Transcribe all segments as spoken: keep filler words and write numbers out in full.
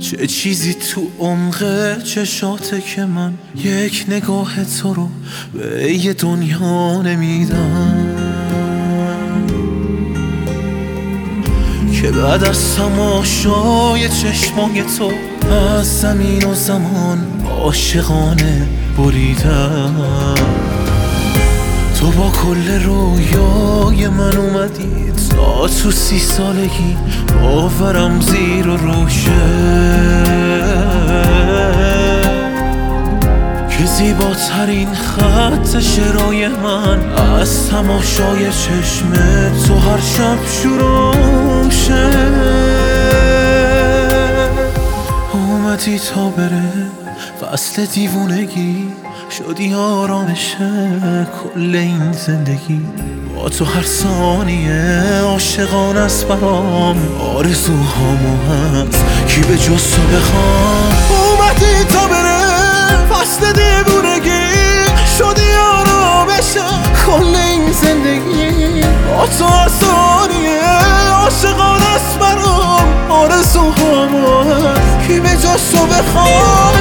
چه چیزی تو عمق چشاته که من یک نگاه تو رو به یه دنیا نمیدم، که بعد از تماشای چشمای تو از زمین و زمان عاشقانه بریدم. تو با کل رویای من اومدی تا تو سی سالگی باورم زیر و روشه، که زیباترین خط شعرهای من از تماشای چشم تو هر شب شروع شه. اومدی تا بره فصل دیوونگی، شدی آرامش کل این زندگی. با تو هر ثانیه عاشقانه است برام، آرزوهامو هست کی به جز تو بخوام. اومدی تا بره فصل دیوونگی، شدی آرامش کل این زندگی. با تو هر ثانیه عاشقانه است برام، آرزوهامو هست کی به جز تو بخوام.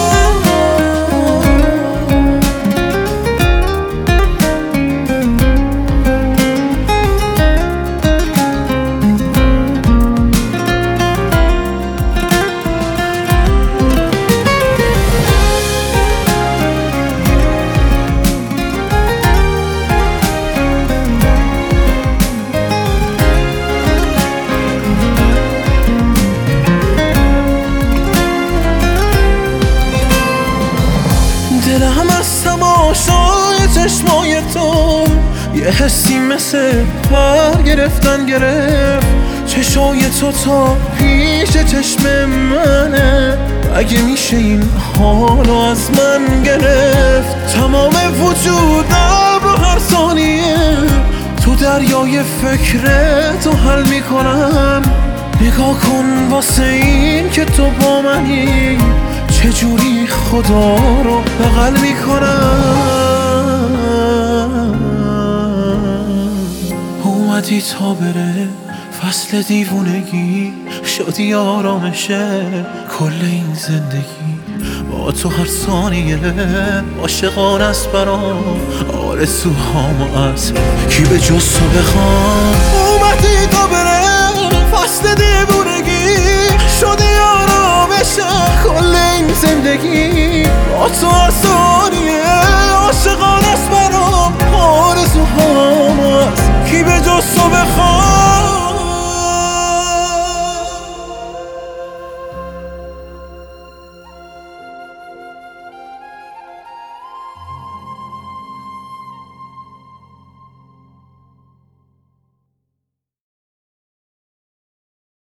دلم از تماشای چشمای تو یه حسی مثل پر گرفتن گرفت. چشای تو تا پیش چشم منه، اگه میشه این حالو از من گرفت. تمام وجودم رو هر ثانیه تو دریای فکرتو حل میکنم. نگاه کن واسه این که تو با منی، چجوری خدا رو بغل میکنم. اومدی تا بره فصل دیوونگی، شدی آرامشه کل این زندگی. با تو هر ثانیه عاشقانه است برام، آرزوهامو از کی به جز تو بخوام.